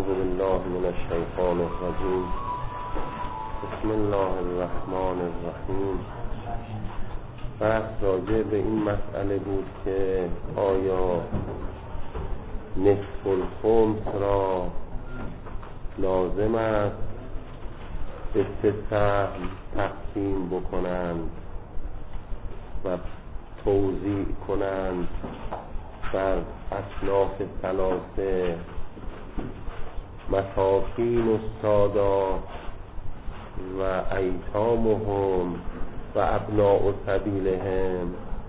اعوذ بالله من الشیطان الرجیم. بسم الله الرحمن الرحیم. بحث راجع به این مسئله بود که آیا نصف الخمس را لازم است به 3 سهم تقسیم بکنند و توزیع کنند بر اصناف ثلاثه: مساکین و سادات و ایتامهم و ابناء سبیلهم،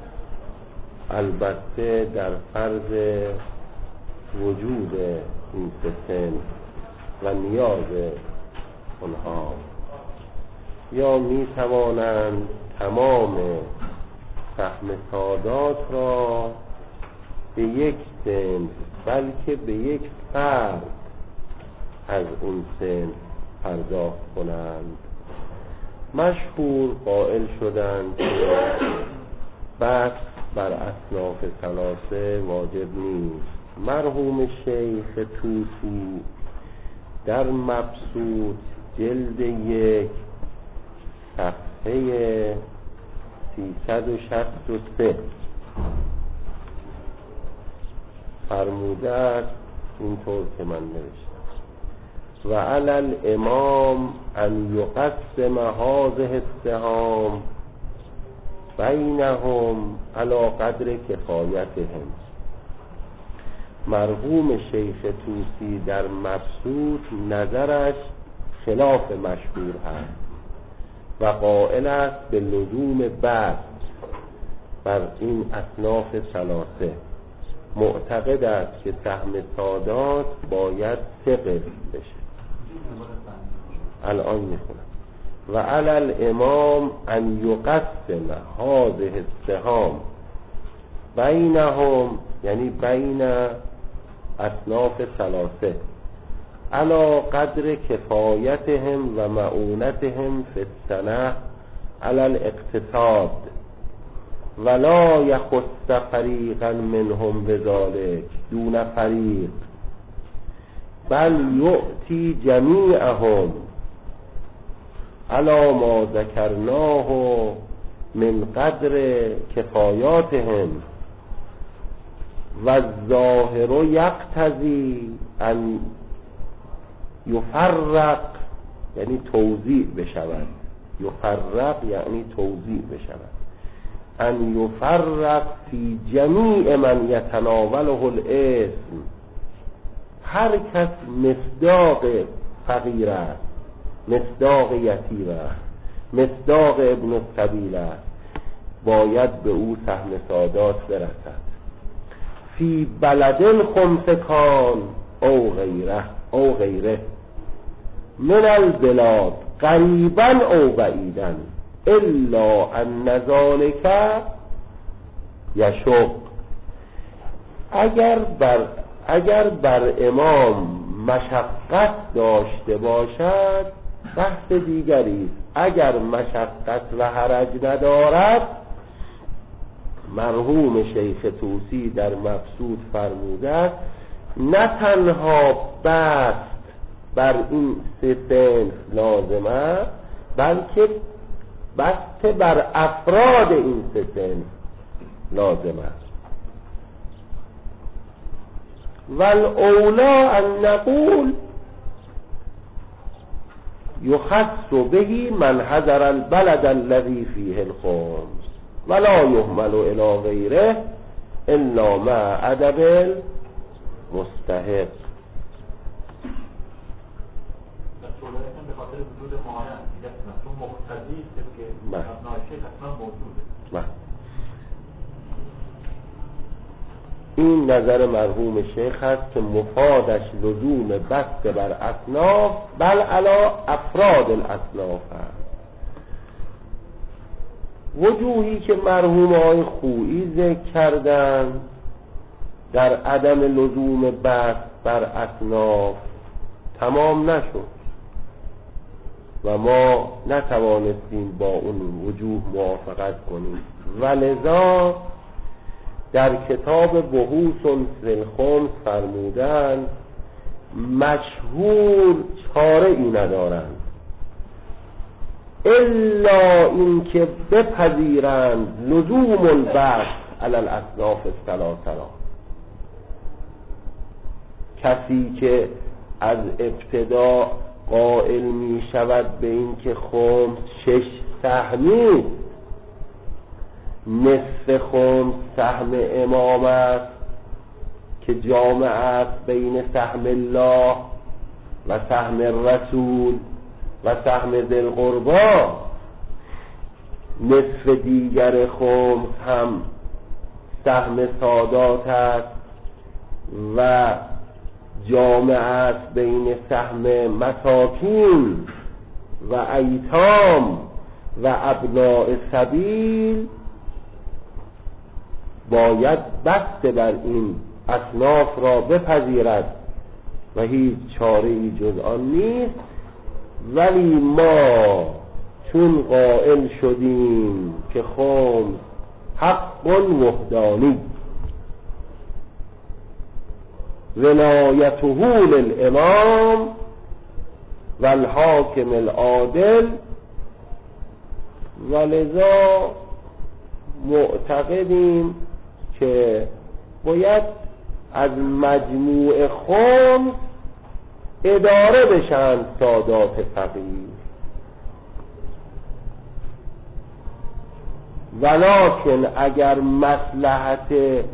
البته در فرض وجود این 3 صنف و نیاز اونها، یا می توانند تمام سهم سادات را به یک صنف بلکه به یک فرد از اون صنف پرداخت کنند. مشهور قائل شدند که بس بر اصناف ثلاثه واجب نیست. مرحوم شیخ طوسی در مبسوط جلد 1 صفحه 363 فرموده است اینطور که من نوشتم: و علی الامام ان یقسم هذه السهام بینهم علی قدر کفایتهم. مرحوم شیخ طوسی در مبسوط نظرش خلاف مشهور است و قائل است به لزوم بسط بر این اصناف ثلاثه. معتقد است که سهم سادات باید 3 قسم بشه. الان میخونم: و علی الامام ان یقسم هذه السهام بینهم، یعنی بین اصناف ثلاثه، علی قدر کفایتهم و معونتهم فی السنه علی الاقتصاد، ولا یخص فریقا منهم بذلک دون فریق، بل یؤتی جمیعهم علی ما ذکرناه من قدر کفایاتهم، و الظاهر یقتضی ان یفرق، یعنی توزیع بشود. یفرق یعنی توزیع بشود. ان یفرق فی جمیع من یتناوله الاسم. هر کس مصداق فقیر است، مصداق یتیم است، مصداق ابن السبیل است، باید به او سهم سادات برسد. فی بلد خمس کان او غیره من البلاد قریبا او بعیدا الا ان ذلک یشق. اگر بر امام مشقت داشته باشد بحث دیگری است. اگر مشقت و حرج ندارد، مرحوم شیخ طوسی در مبسوط فرموده است نه تنها بست بر این 3 صنف لازم است، بلکه بست بر افراد این 3 صنف لازم است. والاولی ان نقول یخص به من حضر البلد الذي فیه الخمس ولا یهمل الی غیره الا مع ادب المستحق. به خاطر وجود مانع دیگه تو مقتضی است که ناشی حتما موجوده. این نظر مرحوم شیخ است که مفادش لزوم بست بر اصناف بل علی افراد الاصناف است. وجوهی که مرحوم آقای خویی ذکر کردن در عدم لزوم بست بر اصناف تمام نشد و ما نتوانستیم با اون وجوه موافقت کنیم، ولذا در کتاب بحوث فی الخمس فرمودند مشهور چاره ای ندارند الا این که بپذیرند لزوم البحث علی الاصناف الثلاثه. کسی که از ابتدا قائل می شود به این که خمس 6 سهمی، نصف خمس سهم امام است که جامع است بین سهم الله و سهم رسول و سهم ذی القربی، نصف دیگر خمس هم سهم سادات است و جامع است بین سهم مساکین و ایتام و ابناء سبیل، باید بسته بر این اصناف را بپذیرد و هیچ چاره ای جز آن نیست. ولی ما چون قائل شدیم که خمس حق وحدانی ولایته للامام و الحاکم العادل، ولذا معتقدیم که باید از مجموع خمس اداره بشن سادات فقیر، ولکن اگر مصلحت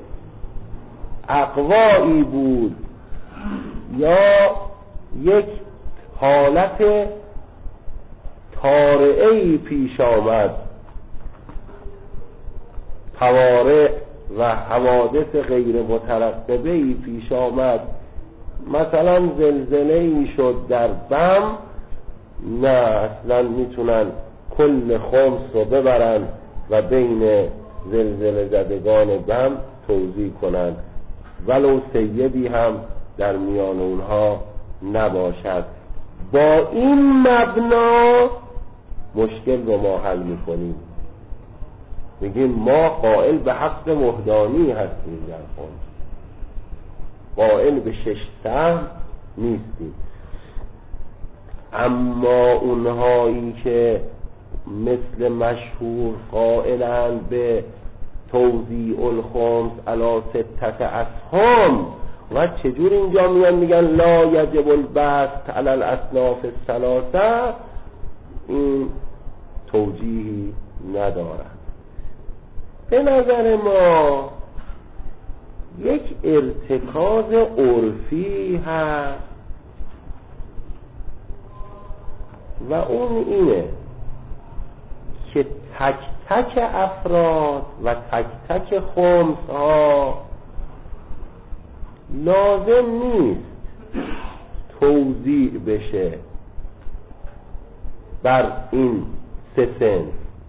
اقوایی بود یا یک حالت طارئه‌ای پیش آمد، طوارئ و حوادث غیر مترقبه‌ای پیش آمد، مثلا زلزله‌ای شد در بم، نه اصلا میتونن کل خمس رو ببرن و بین زلزله زدگان بم توزیع کنن، ولو سیدی هم در میان اونها نباشد. با این مبنا مشکل رو ما حل میکنیم، میگیم ما قائل به حق وحدانی هستیم، در خمس قائل به 6 سهم نیستیم. اما اونهایی که مثل مشهور قائلند به توزیع الخمس علی 6 اسهم، و چجور اینجا میگن لا یجب البسط علی الاصناف الثلاثه، این توجیهی ندارد. به نظر ما یک ارتکاز عرفی هست و اون اینه که تک تک افراد و تک تک خمس ها لازم نیست توزیع بشه بر این 3 صنف.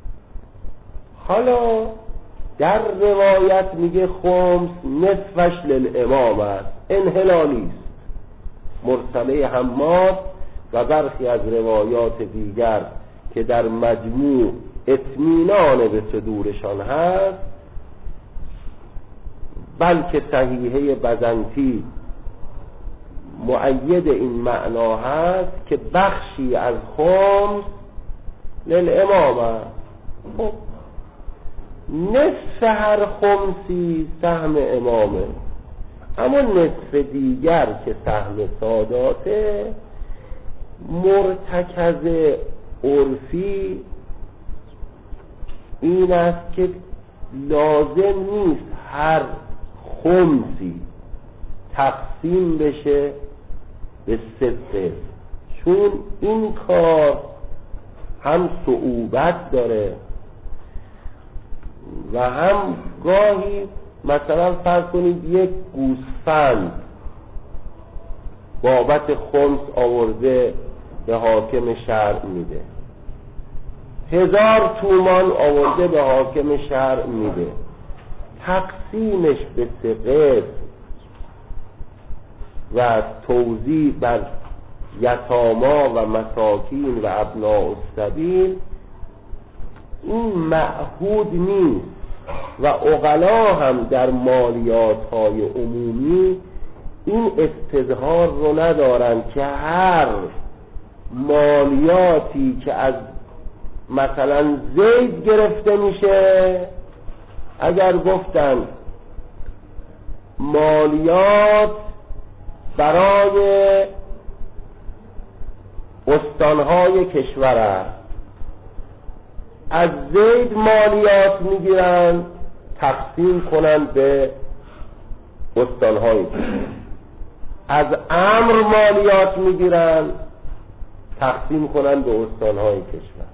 حالا در روایت میگه خمس نصفش للامام است، انحلالی است، مرسله حماد و برخی از روایات دیگر که در مجموع اطمینان به صدورشان هست، بلکه صحیحه بزنطی مؤید این معنا هست که بخشی از خمس للامام است. خب نصف هر خمسی سهم امامه، اما نصف دیگر که سهم ساداته، مرتکز عرفی این است که لازم نیست هر خمسی تقسیم بشه به 3 صنف، چون این کار هم صعوبت داره و هم گاهی مثلا فرض کنید یک گوسفند بابت خمس آورده به حاکم شرع میده، 1000 تومان آورده به حاکم شرع میده، تقسیمش به 3 قسم و توزیع بر یتاما و مساکین و ابناء السبیل، این معهود نیست و عقلا هم در مالیات های عمومی این استظهار رو ندارن که هر مالیاتی که از مثلا زید گرفته میشه، اگر گفتن مالیات برای استانهای کشور است، از زید مالیات میگیرن تقسیم کنن به استانهای کشور، از عمرو مالیات میگیرن تقسیم کنن به استانهای کشور.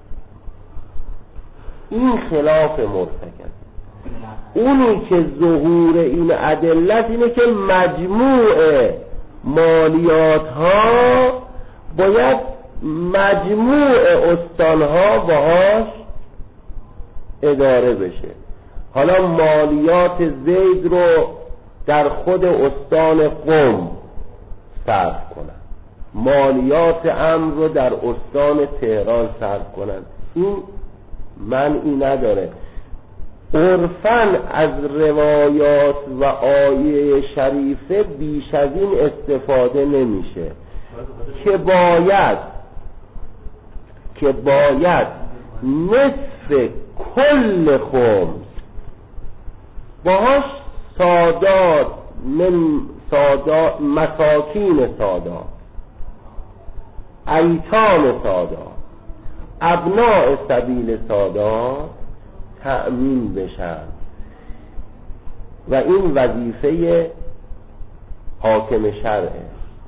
این خلاف مرتکب. اونی که ظهور این ادلت اینه که مجموع مالیات ها باید مجموع استانها باهاش اداره بشه. حالا مالیات زید رو در خود استان قم صرف کنن، مالیات عمرو رو در استان تهران صرف کنن، این منعی نداره. عرفاً از روایات و آیه شریفه بیش از این استفاده نمیشه که باید نصف کل خمس باهاش سادات مساکین سادات، ایتام سادات، ابناء سبیل سادات تأمین بشن و این وظیفه حاکم شرعه.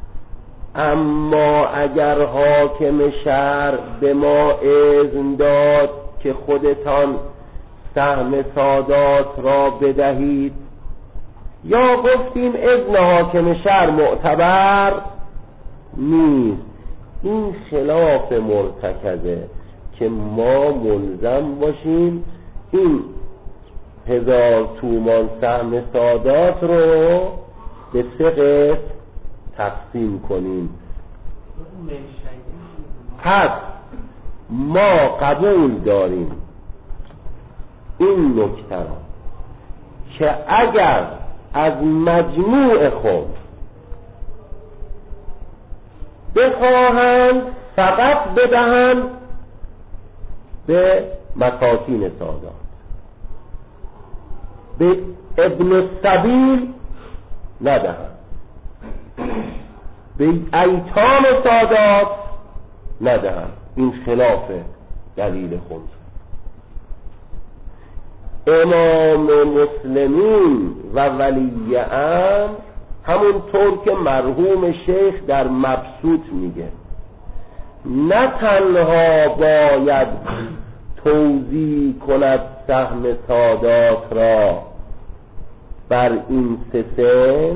اما اگر حاکم شرع به ما اذن داد که خودتان سهم سادات را بدهید، یا گفتیم اذن حاکم شرع معتبر نیست، این خلاف مرتکزه که ما ملزم باشیم این 1000 تومان سهم سادات رو به 3 قسم تقسیم کنیم. پس ما قبول داریم این نکته را که اگر از مجموع خود بخواهند فقط بدهند به مساکین سادات، به ابن السبیل ندهند، به ایتام سادات ندهند، این خلاف دلیل خود. امام مسلمین و ولی امر همونطور که مرحوم شیخ در مبسوط میگه نه تنها باید توزیع کند سهم سادات را بر این 3 سن،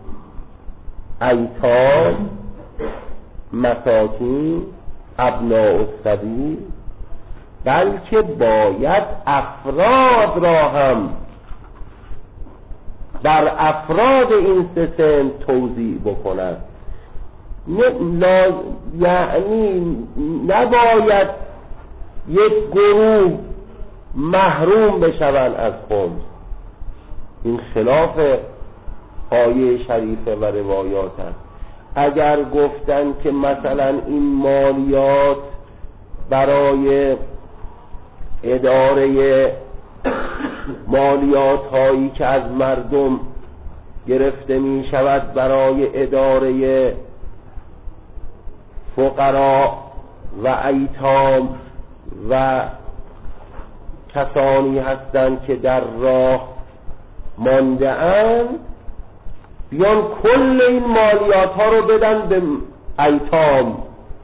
ایتام، مساکین، ابناء السبیل، بلکه باید افراد را هم بر افراد این 3 سن توزیع بکند. یعنی نباید یک گروه محروم بشوند از خمس. این خلاف آیه شریفه و روایات است. اگر گفتن که مثلا این مالیات برای اداره مالیات هایی که از مردم گرفته می شود برای اداره فقرا و ایتام و کسانی هستند که در راه مانده اند، بیان کل این مالیات ها رو بدن به ایتام.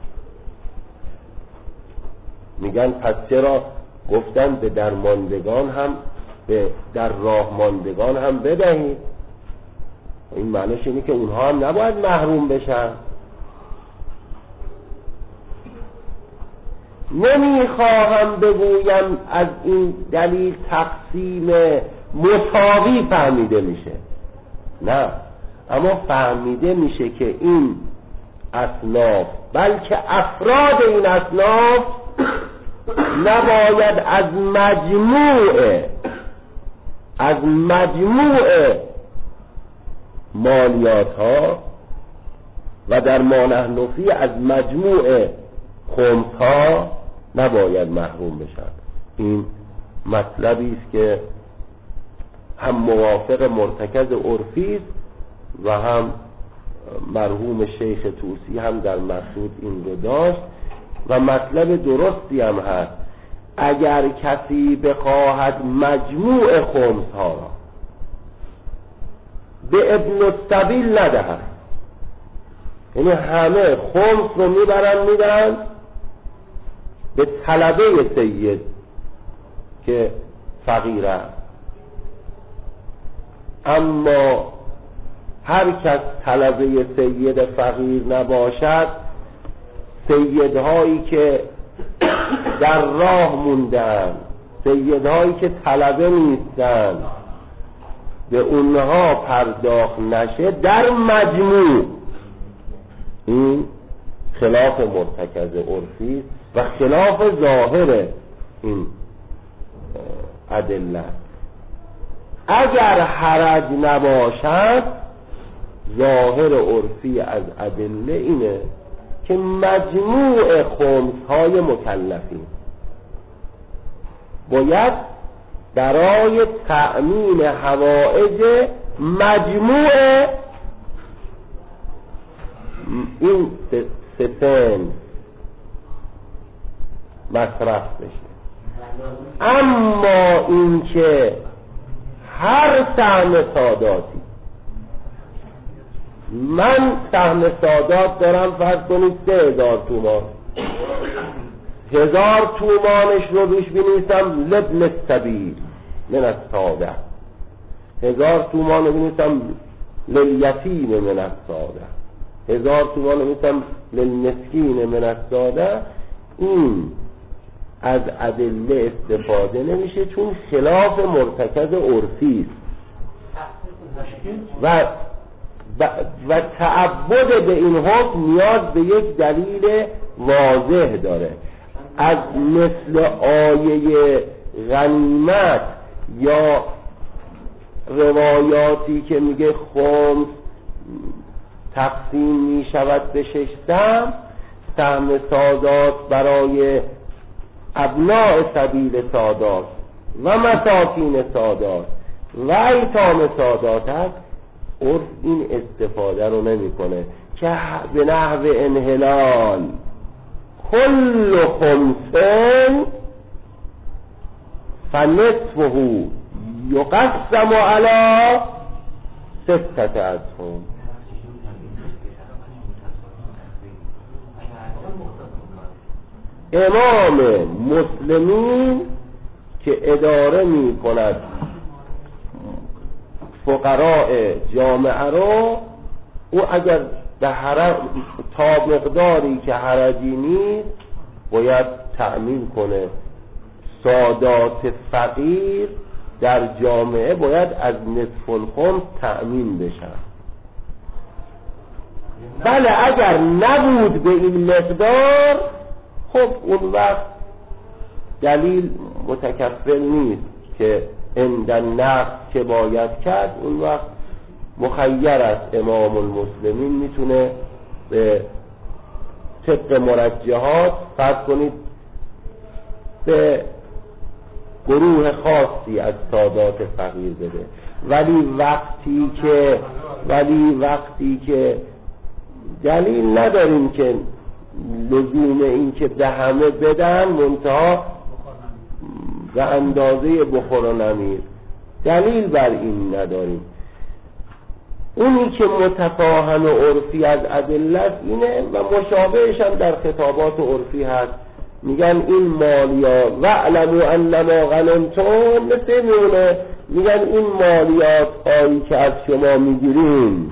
میگن پس چرا گفتن به درماندگان هم، به در راه ماندگان هم بدهید؟ این معنیش اینه که اونها هم نباید محروم بشن. نمیخواهم بگویم از این دلیل تقسیم مساوی فهمیده میشه، نه، اما فهمیده میشه که این اصناف بلکه افراد این اصناف نباید از مجموع مالیات ها و در ما نحن فیه از مجموع خمس ها نباید محروم بشن. این مطلبی است که هم موافق مرتکز عرفی است و هم مرحوم شیخ طوسی هم در مقصود این رو داشت و مطلب درستی هم هست. اگر کسی بخواهد مجموع خمس ها را به ابن السبیل ندهد، یعنی همه خمس رو میدن به طلبه سید که فقیر است، اما هر کس طلبه سید فقیر نباشد، سیدهایی که در راه موندن، سیدهایی که طلبه نیستن، به اونها پرداخت نشه در مجموع، این خلاف مرتکز عرفی و خلاف ظاهر این ادله. اگر حرج نباشد، ظاهر عرفی از ادله اینه که مجموع خمس‌های مکلفین باید برای تأمین حوائج مجموع این سه مصرف بشه. اما این که هر سهم ساداتی، من سهم سادات دارم فرض کنید 3000 تومان، 1000 تومانش رو روش بنویسم لابن السبیل من الساده، 1000 تومان رو بنویسم لیتیم من الساده، 1000 تومان رو بنویسم للمسکین من الساده. این از ادله استفاده نمیشه چون خلاف مرتکز عرفی است و تعبد به این حکم نیاز به یک دلیل واضح داره. از مثل آیه غنیمت یا روایاتی که میگه خمس تقسیم میشود به 6 سهم سادات برای ابناء سبیل سادات و مساکین سادات و ایتام سادات هست، عرف این استفاده رو نمیکنه که به نحو انحلال کل خمسین فنصفه یقسم علی 6 اسهم. امام مسلمین که اداره می کند فقراء جامعه رو، او اگر به تا مقداری که حرجی نیست باید تأمین کنه. سادات فقیر در جامعه باید از نصف الخمس تأمین بشن. بله اگر نبود به این مقدار، خب اون وقت دلیل متکفل نیست که عند النقص که باید کرد، اون وقت مخیر است. امام المسلمین میتونه به طبق مرجحات فرض کنید به گروه خاصی از سادات فقیر بده، ولی وقتی که دلیل نداریم که لزوم این که به همه بدن، منتها به اندازه بخور و نمیر، دلیل بر این نداریم. اونی که متفاهم عرفی از ادله اینه و مشابهش هم در خطابات عرفی هست، میگن این مالیات وعلموا انما غنمتم، مثل میونه میگن این مالیات هایی که از شما میگیریم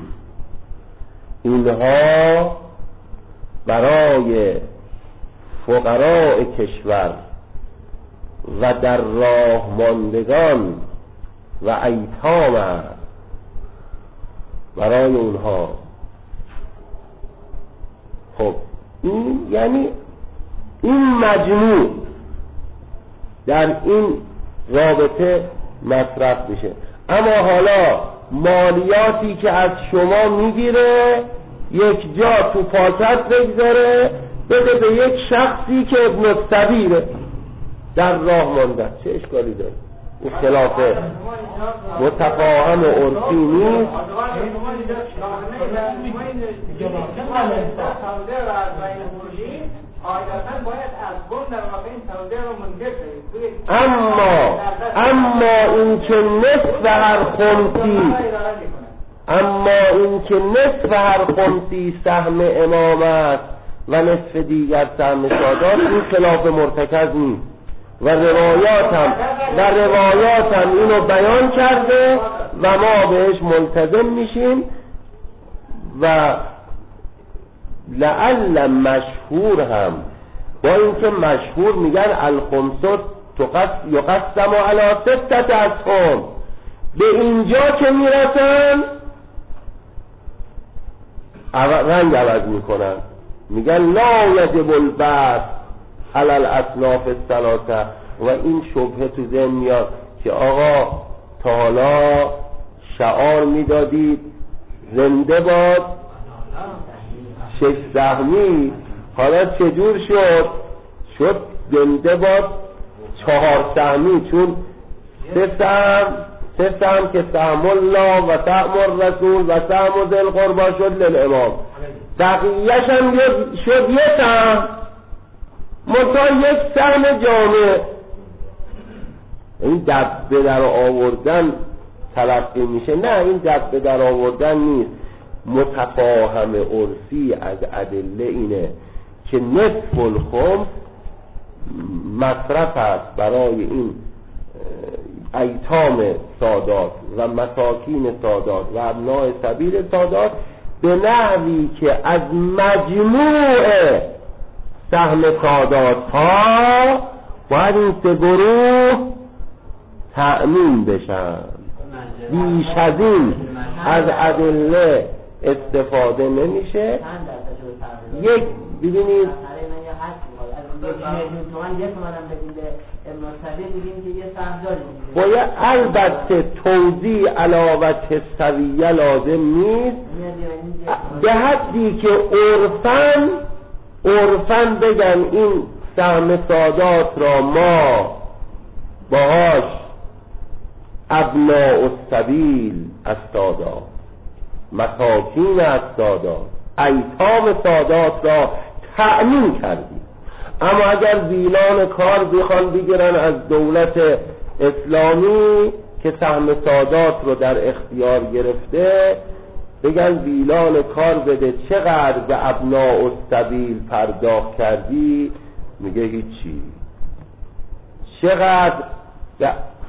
اینها برای فقراء کشور و در راه ماندگان و ایتام است، برای اونها. خب این یعنی این مجموع در این رابطه مصرف میشه. اما حالا مالیاتی که از شما میگیره یک جا تو پاکت بگذاره بده به یک شخصی که ابن السبیله در راه مانده. چه اشکالی داره؟ این خلاف متفاهم و عرفی نیست. اما این که نصف هر خمسی سهم امام است و نصف دیگر سهم سادات، این خلاف مرتکز نیست و روایات هم اینو بیان کرده و ما بهش ملتزم میشیم. و لعل مشهور هم با اینکه مشهور میگن الخمسات یقسم علی 6 اسهم، به اینجا که میرسن رنگ عوض میکنن، میگن لا یجب البس علی الاصناف الثلاثه. و این شبهه تو ذهن میاد که آقا تا حالا شعار میدادید زنده باد 6 سهمی، حالا چجور شد زنده باد 4 سهمی، چون 3 سهم که سهم الله و سهم الرسول و سهم ذی القربی شد للامام، بقیه‌اش هم شد 1 سهم منتها 1 سهم جامع. این دبه در آوردن تلقی میشه؟ نه، این دبه در آوردن نیست. متفاهم عرفی از ادله اینه که نصف الخمس مصرف است برای این ایتام سادات و مساکین سادات و ابناء سبیل سادات به نحوی که از مجموع سهم سادات ها باید این 3 گروه تأمین بشن. بیش از این از ادله استفاده نمیشه. یک ببینید باید البته توزیع علاوه سویه لازم نیست، به حدی که عرفاً بگن این سهم سادات را ما باهاش ابناء السبیل از سادات، مساکین از سادات، ایتام سادات را تأمین کردیم. اما اگر ویلان کار بخوان بگیرن از دولت اسلامی که سهم سادات رو در اختیار گرفته، بگن ویلان کار بده چقدر به ابناء السبیل پرداخت کردی؟ میگه هیچی. چقدر به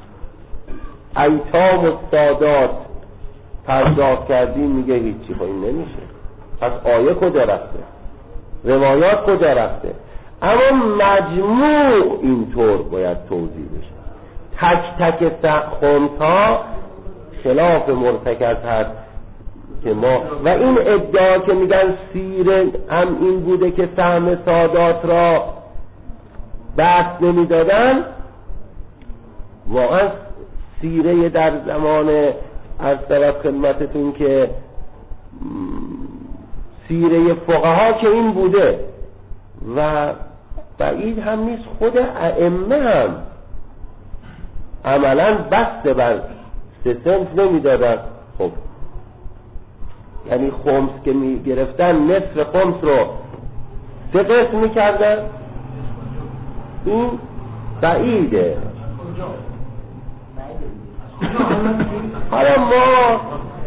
ایتام السادات پرداخت کردی؟ میگه هیچی. خب این نمیشه. پس آیه کجا رفته؟ روایات کجا رفته؟ اما مجموع اینطور باید توضیح بشه. تک خمس ها خلاف مرتکز هست که ما و این ادعا که میگن سیره هم این بوده که سهم سادات را بحث نمیدادن. واقعا سیره در زمان از طرف خدمتتون که سیره فقها که این بوده و بعید هم نیست خود ائمه هم عملا بسته بر 3 صنف نمیدادن. خب یعنی خمس که میگرفتن نصف خمس رو 3 قسم میکردن. این بعیده. حالا ما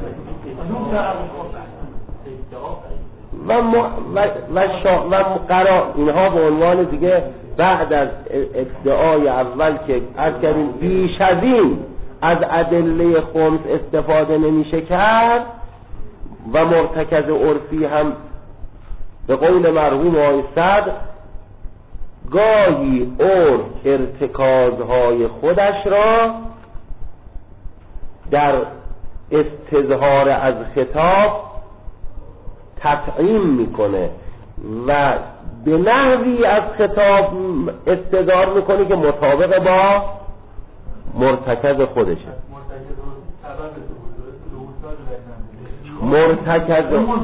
و قرار اینها به عنوان دیگه بعد از ادعای اول که از کردیم بیش از این از ادله خمس استفاده نمیشه کرد و مرتکز عرفی هم به قول مرحوم آقای صدر گاهی عرف ارتکازهای خودش را در استظهار از خطاب تطعیم میکنه و به نحوی از خطاب استظهار میکنه که مطابق با مرتکز خودشه. مرتکز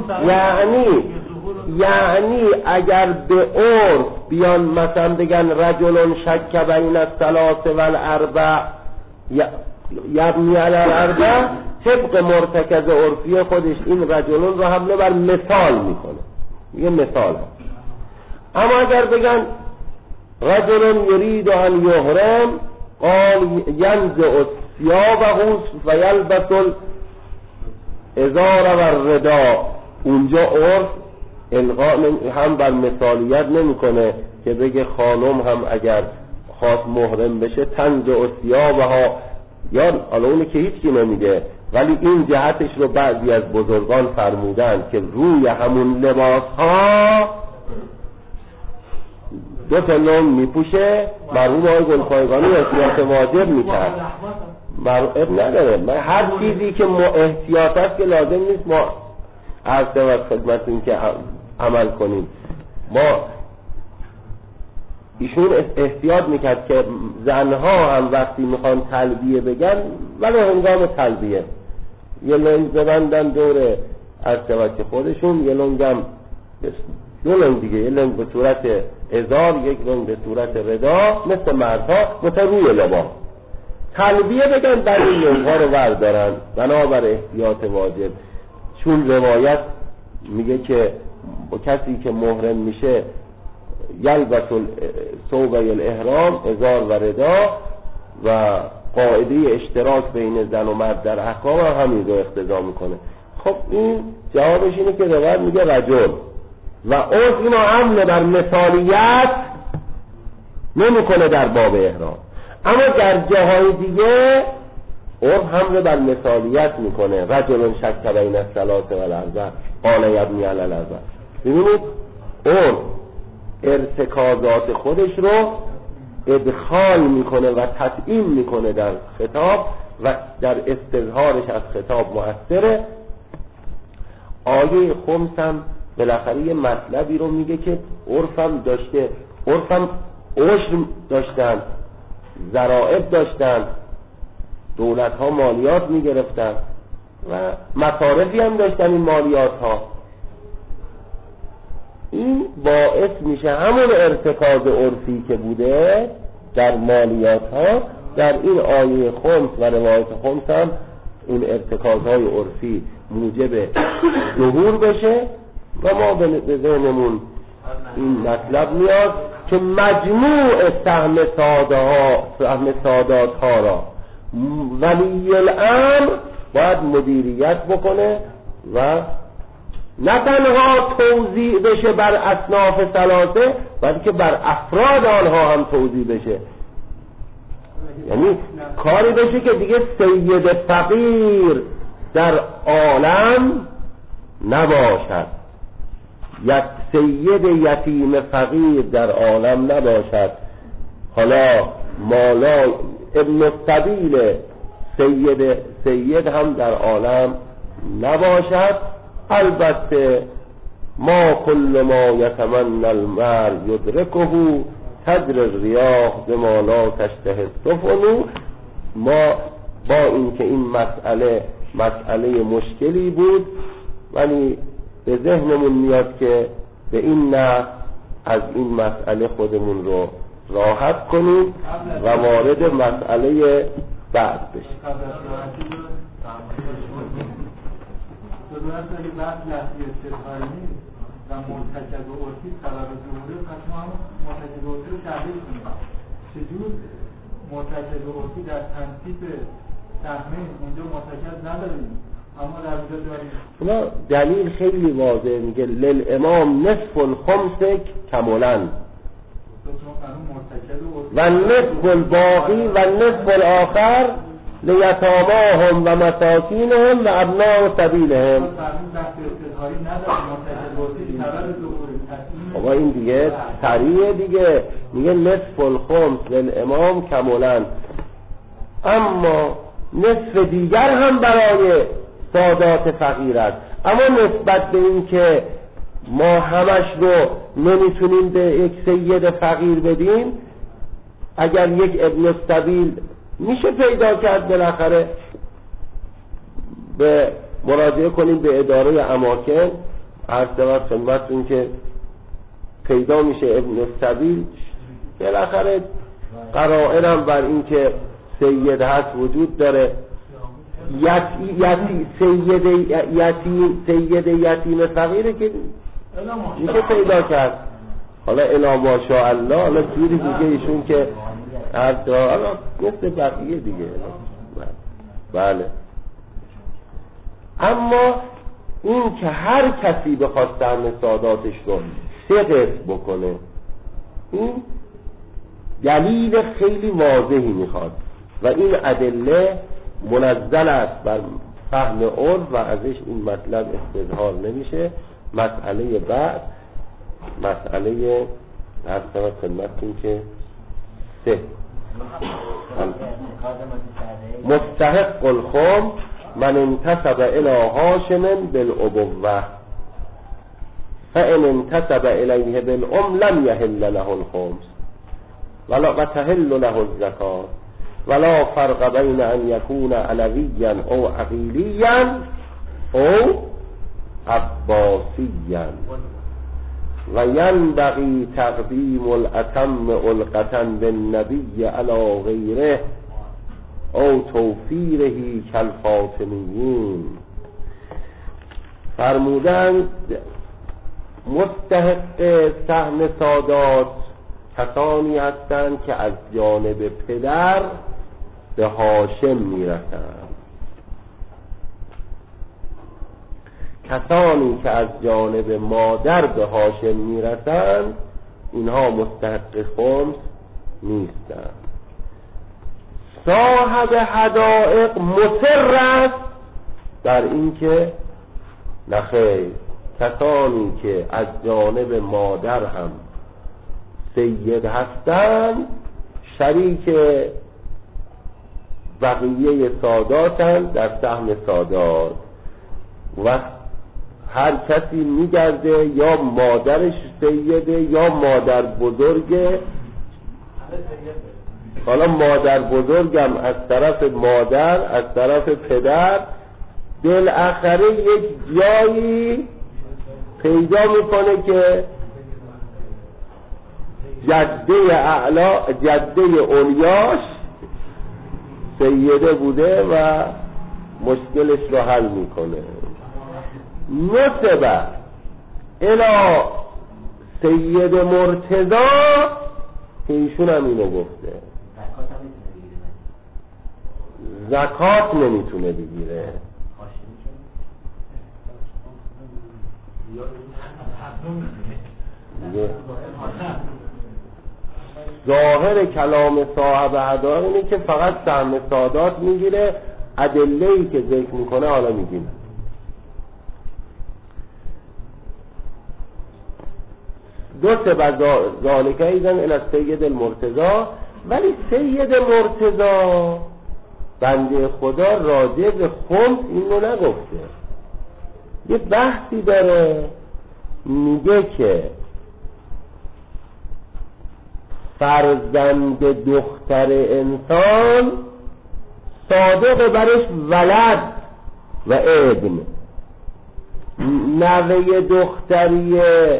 یعنی اگر به عرف بیان مثلا بگن رجل شک بین الثلاث والاربع یبنی علی الاربع، طبق مرتکز عرفی خودش این رجلون رو حمله بر مثال میکنه، یه مثال هست. اما اگر بگن رجل یرید ان یحرم قال ینزع ثیابه و یلبس الازار و الرداء، اونجا عرف الغاء هم بر مثالیت نمیکنه که بگه خانم هم اگر خواست محرم بشه تنزع ثیابها، یا حالا اونو که هیچ کی نمیگه، ولی این جهتش رو بعضی از بزرگان فرمودن که روی همون لباس ها دو تا لون میپوشه. مرحوم آقای گلپایگانی احتیاط واجب میکرد، اب نداره، هر چیزی که احتیاط است که لازم نیست ما عرض و خدمتون که عمل کنیم. ما ایشون احتیاط میکرد که زنها هم وقتی میخوان تلبیه بگن ولی هنگام تلبیه یه لنگ ببندن دور عرض خودشون، یه لنگ هم دو لنگ دیگه، یه لنگ به صورت ازار، یک لنگ به صورت ردا مثل مردها مثل روی لباس تلبیه بگن، بعد این لنگها رو بردارن بنابر احتیاط واجب. چون روایت میگه که با کسی که محرم میشه یلبس ثوب الاحرام ازار و ردا، و قاعده اشتراک بین زن و مرد در احکام همین رو اقتضا میکنه. خب این جوابش اینه که روایت میگه رجل و عرف اینو حمل بر مثالیت نمیکنه در باب احرام، اما در جاهای دیگه عرف حمل بر مثالیت میکنه. رجل شک بین الثلاث والاربع قال یبنی علی الاربع. ببینید عرف ارتکازات خودش رو ادخال میکنه و تطعیم میکنه در خطاب و در استظهارش از خطاب مؤثره. آیه خمس هم بالاخره یه مطلبی رو میگه که عرفم داشته، عرفم عشر داشتن، ضرائب داشتن، دولت ها مالیات میگرفتن و مصارفی هم داشتن این مالیات ها. این باعث میشه همون ارتکاز عرفی که بوده در مالیات ها در این آیه خمس و روایت خمس هم این ارتکازهای عرفی موجب ظهور بشه و ما به ذهنمون این مطلب میاد که مجموع سهم سادات ها را ولی الامر باید مدیریت بکنه و نه تنها توزیع بشه بر اصناف ثلاثه بلکه بر افراد آنها هم توزیع بشه، یعنی کاری بشه که دیگه سید فقیر در عالم نباشد، سید یتیم فقیر در عالم نباشد. حالا مالا ابن السبیل سید هم در عالم نباشد. البته ما کل ما یتمنى المرء یدرکه تجری الریاح بما لا تشتهی السفن. ما با اینکه این مسئله مشکلی بود ولی به ذهنمون میاد که به این نحو از این مسئله خودمون رو راحت کنیم و وارد مسئله بعد بشیم. درست اگه بحث لحظی استفاده نیست و مرتکز و عرفی سبب ظهوره، پس ما هم مرتکز و عرفی رو تحلیل کنیم. چجور مرتکز و عرفی در تنصیب تحمیل اونجا مرتکز نداریم اما در اونجا داریم؟ دلیل خیلی واضح میگه للامام نصف الخمس کمولاً و نصف الباقی و نصف الاخر لیتاماهم و مساکینهم و ابناء سبیلهم. بابا این دیگه سریع دیگه، میگه نصف الخمس للامام کمولاً، اما نصف دیگر هم برای سادات فقیر است. اما نسبت به این که ما همش رو نمیتونیم به یک سید فقیر بدیم، اگر یک ابن السبیل میشه پیدا کرد بالاخره به مراجعه کنیم به اداره اماکن. عرض شود خدمتتون که پیدا میشه ابن السبیل بالاخره قرائنم بر این که سید هست وجود داره. سید یتیم فقیره که میشه پیدا کرد. حالا الا ماشاءالله، حالا جوری دیگه ایشون که حالا مثل بقیه دیگه. بله. اما این که هر کسی بخواد سهم ساداتش رو 3 قسم بکنه، این دلیل خیلی واضحی میخواد و این ادله منزل است بر فهم عرف و ازش این مطلب استظهار نمیشه. مسئله بعد، مسئله اصلا خدمتتون که 3 مستحق الخمس من انتسب الى هاشم بالابوه فان انتسب الیه بالام لم یحل له الخمس ولا تحل له الزکات ولا فرق بین ان یکون علویا او عقیلیا او عباسیا و ینبغی تقدیم الاتم علقة بالنبی علی غیره او توفیره کالفاطمیین. فرمودند مستحق سهم سادات کسانی هستند که از جانب پدر به هاشم میرسند. کسانی که از جانب مادر به هاشم میرسند اینها مستحق خمس نیستند. صاحب حدائق مصر است در این که نخیر، کسانی که از جانب مادر هم سید هستند شریک بقیه ساداتند در سهم سادات و هر کسی میگرده یا مادرش سیده یا مادر بزرگه. حالا مادر بزرگم از طرف مادر از طرف پدر بالاخره یک جایی پیدا میکنه که جده اولیاش سیده بوده و مشکلش رو حل میکنه. نسبه الی سید مرتضی که ایشون هم اینو گفته زکات نمیتونه بگیره. ظاهر کلام صاحب حدائق اینه که فقط سهم سادات میگیره. ادله‌ای که ذکر میکنه حالا میگیم. دو سبب ذالکه ایزن الی سید المرتضی، ولی سید مرتضی بنده خدا راجع به خمس اینو نگفته. یه بحثی داره، میگه که فرزند دختر انسان صادق برش ولد و ابن، نوه دختری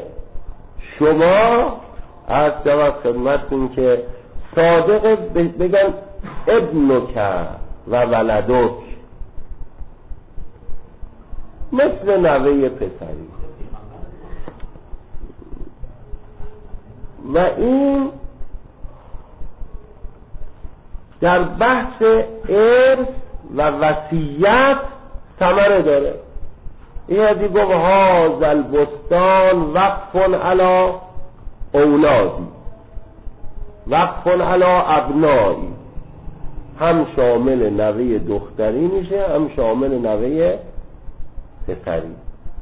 شما از جواب خدمتتون که صادق بگن ابنک و ولدک، مثل نوه پسری. و این در بحث ارث و وصیت ثمره داره. این حدیث گفت هذا البستان وقف علی اولادی وقف علی ابنایی، هم شامل نوه دختری میشه هم شامل نوه پسری.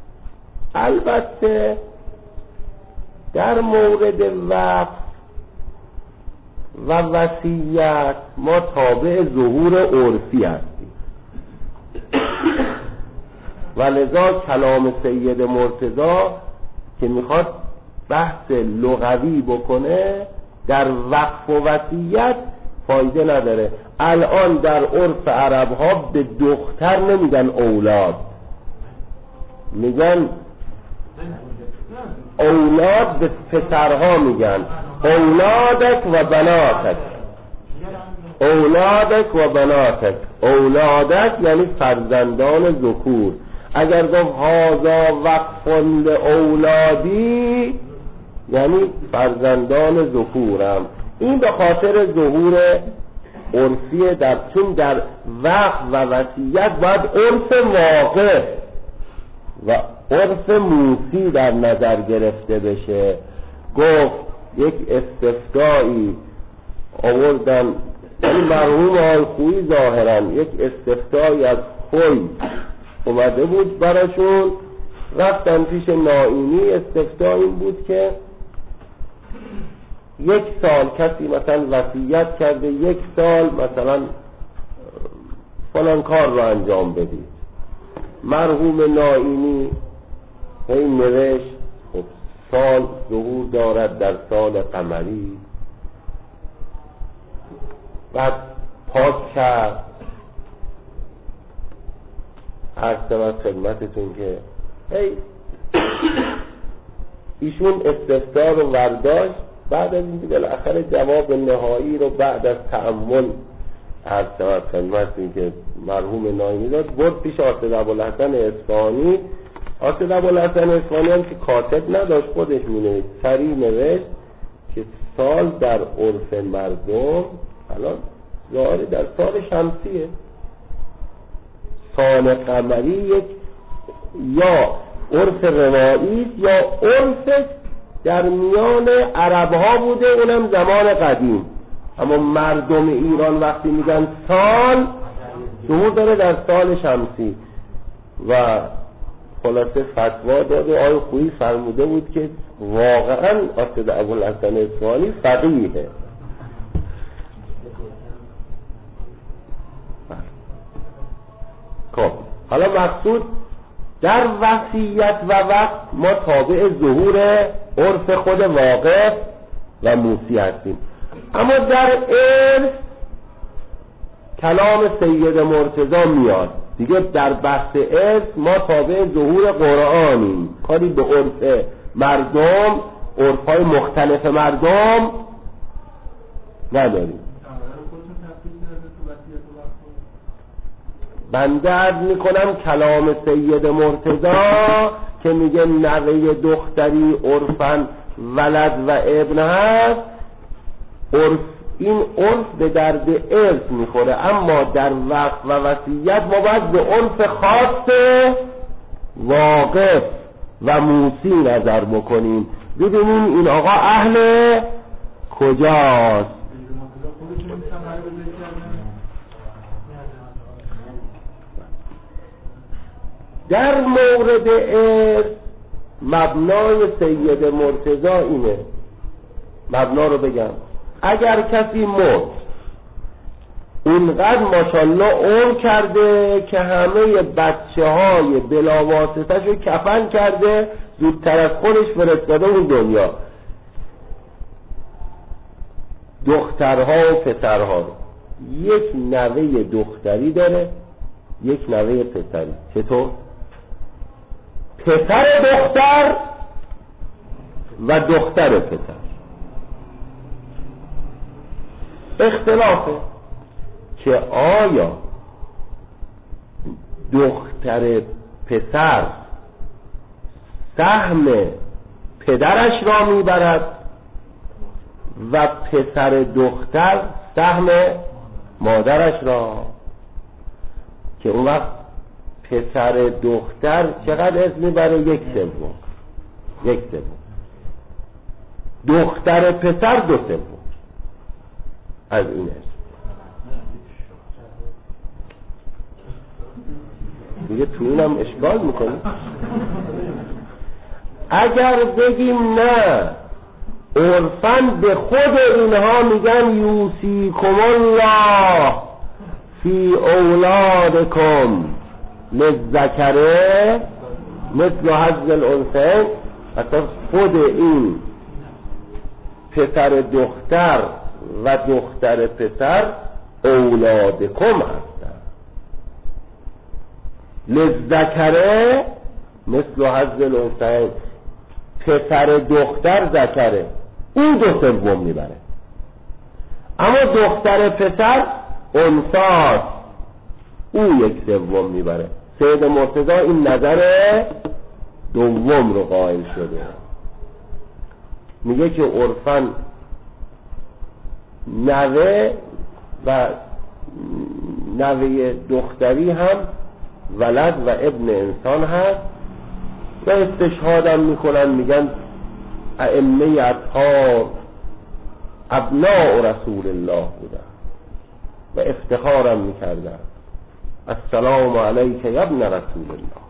البته در مورد وقف و وصیت ما تابع ظهور عرفی هستیم و لذا کلام سید مرتضی که میخواد بحث لغوی بکنه در وقف و وصیت فایده نداره. الان در عرف عرب ها به دختر نمیگن اولاد، میگن اولاد به پسرها میگن اولادک و بناتک، اولادک و بناتک. اولادک یعنی فرزندان ذکور. اگر گفت هذا وقف اولادی یعنی فرزندان ذکورم. این به خاطر ظهور عرفی چون در وقف و وصیت باید عرف واقع و عرف موسی در نظر گرفته بشه. گفت یک استفتایی آوردن، یعنی مرحوم آقای خویی ظاهرا یک استفتایی از خوی اومده بود براشون، رفتن پیش نائینی. استفتاء این بود که 1 سال کسی مثلا وصیت کرده 1 سال مثلا فلان کار رو انجام بدید. مرحوم نائینی این نوشت خب سال ظهور دارد در سال قمری، بعد پاک کرد. عرض از خدمتتون که ایشون استفتاء رو ورداشت. بعد از این بالاخره جواب نهایی رو بعد از تأمل عرض از خدمتتون که مرحوم نائینی داد، برد پیش حافظ ابوالحسن اصفهانی. حافظ ابوالحسن اصفهانی هم که کاتب نداشت خودش مینوشت، سریع نوشت که سال در عرف مردم الان ظاهر در سال شمسیه، سال قمری یک یا عرف روایی است یا عرف در میان عرب ها بوده، اونم زمان قدیم. اما مردم ایران وقتی میگن سال ظهور داره در سال شمسی. و خلاصه فتوا داده. آقای خویی فرموده بود که واقعا حافظ ابوالحسن اصفهانی فقیهه. خب حالا مقصود در وصیت و وقت ما تابع ظهور عرف خود واقع و موسی هستیم. اما در ارث کلام سید مرتضی میاد دیگه. در بحث ارث ما تابع ظهور قرآنیم، کاری به عرف مردم، عرفهای مختلف مردم نداریم. بنده عرض میکنم کلام سید مرتضی که میگه نوه دختری عرفن ولد و ابن هست، این عرف به درد ارث میخوره. اما در وقف و وصیت ما باید به عرف خاص واقف و موسی نظر بکنیم، ببینیم این آقا اهل کجاست. در مورد ارث مبنای سید مرتضی اینه. مبنا رو بگم، اگر کسی مرد اونقدر ماشاءالله عمر کرده که همه بچه های بلاواسطش رو کفن کرده، زودتر از خودش فرستاده اون دنیا، دخترها و پسرها رو. یک نوه دختری داره، یک نوه پسری. چطور؟ پسر دختر و دختر پسر. اختلافه که آیا دختر پسر سهم پدرش را میبرد و پسر دختر سهم مادرش را، که اون وقت پسر دختر چقدر اسم میبره؟ 1/3. دختر پسر 2/3 از این اسم. دیگه تو اینم اشکال میکنه. اگر بگیم نه عرفاً به خود اینها میگن یوصیکم الله فی اولادکم للذکر مثل حظ الانثیین، حتی خود این پسر دختر و دختر پسر اولادکم هستن. للذکر مثل حظ الانثیین، پسر دختر ذکره، او 2/3 میبره، اما دختر پسر انثاست، او 1/3 میبره. سید مرتضی این نظر دوم رو قائل شده، میگه که عرفاً نوه و نوه دختری هم ولد و ابن انسان هست و استشهادم میکنن، میگن ائمه اطهار ابناء رسول الله بودن و افتخارم میکردن، السلام علیک یا ابن رسول الله.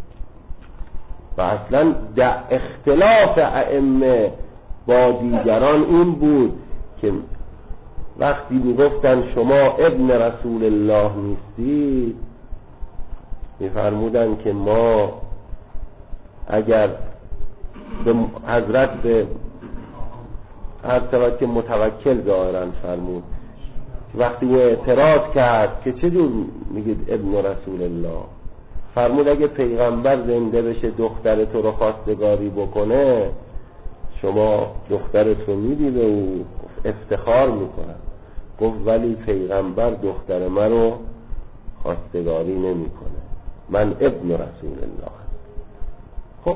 و اصلا در اختلاف ائمه با دیگران این بود که وقتی میگفتن شما ابن رسول الله نیستید، میفرمودن که ما اگر به حضرت به هر طبعا که متوکل ظاهرا فرمود، وقتی او اعتراض کرد که چجور میگید ابن رسول الله، فرمود اگه پیغمبر زنده بشه دختر تو رو خواستگاری بکنه، شما دخترت رو میدی به او، افتخار میکنن. گفت ولی پیغمبر دختر من رو خواستگاری نمیکنه، من ابن رسول الله. خب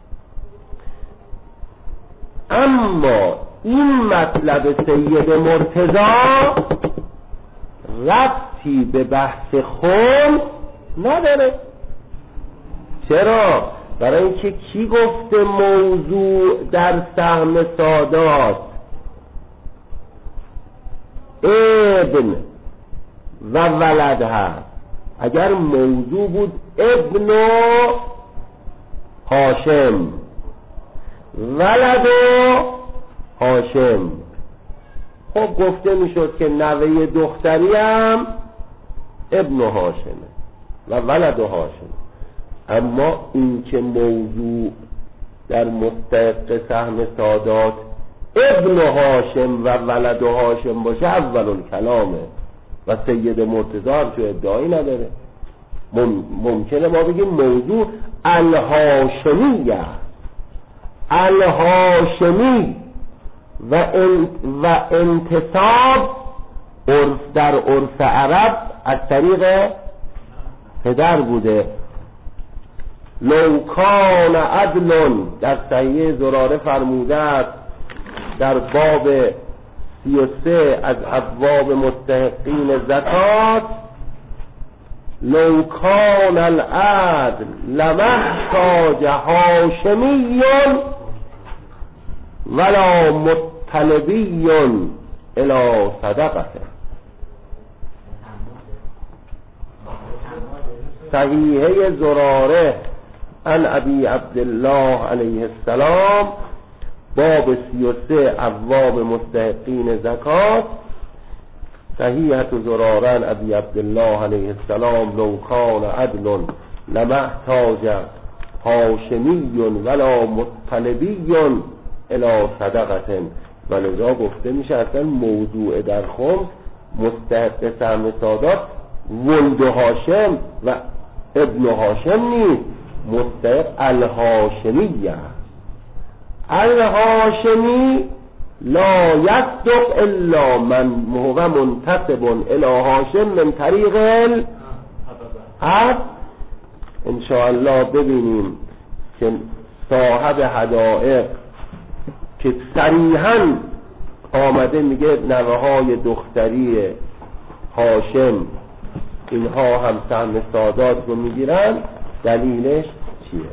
اما این مطلب سید مرتضی ربطی به بحث خون نداره. چرا؟ برای اینکه کی گفته موضوع در سهم سادات ابن و ولد هست؟ اگر موضوع بود ابن و هاشم، ولد و هاشم، خب گفته میشد که نوه دختری هم ابن و هاشمه و ولد و هاشم. اما این که موضوع در مستحق سهم سادات ابن هاشم و ولد هاشم باشه اول الکلامه و سید مرتضی هم تو ادعایی نداره. ممکنه ما بگیم موضوع الهاشمی است، الهاشمی و انتصاب در عرف عرب از طریق پدر بوده. لو کان عدل در صحیح زراره فرموده است در باب 33 از ابواب مستحقین زکات، لو کان العدل لمحتاج هاشمی ولا مطلبی الی صدقته. صحیحه زراره عن ابی عبدالله علیه السلام باب 33 ابواب مستحقین زکات، صحیحه زراره عن ابی عبدالله علیه السلام لو کان عدل لمحتاج هاشمی ولا مطلبی الی صدقه. ولذا گفته میشه اصلا موضوع در خمس مستحق سهم سادات ولد هاشم و ابن هاشم نیست، مستحق الهاشمی است. الهاشمی لا یصدق الا من هو منتسب الی هاشم من طریق الاب. انشاءالله ببینیم که صاحب حدائق که صریحاً آمده میگه نوه های دختری هاشم اینها هم سهم سادات رو میگیرن، دلیلش چیه؟